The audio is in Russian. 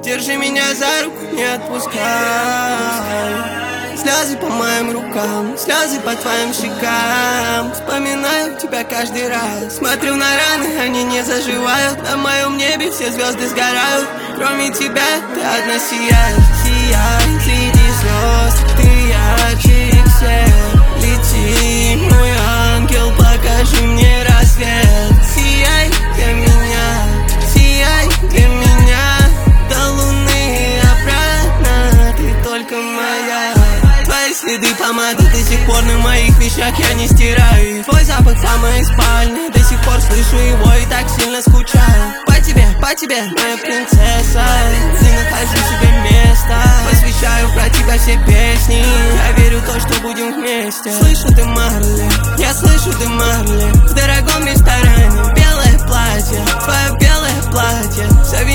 Держи меня за руку, не отпускай. Слезы по моим рукам, слезы по твоим щекам. Вспоминаю тебя каждый раз. Смотрю на раны, они не заживают. На моем небе все звезды сгорают. Кроме тебя ты одна сияешь. Сияй среди звезд, ты ярче их всех. Лети, мой ангел, покажи мне рассвет. Сияй для меня, сияй для меня. До луны обратно, ты только моя. Твои следы помады до сих пор на моих вещах я не стираю. Твой запах по моей спальне, до сих пор слышу его и так сильно скучаю. По тебе, моя принцесса, не нахожу себе места. Посвящаю про тебя все песни, я верю в то, что будем вместе. Слышу ты Марли, я слышу ты Марли. В дорогом ресторане, белое платье, твое белое платье.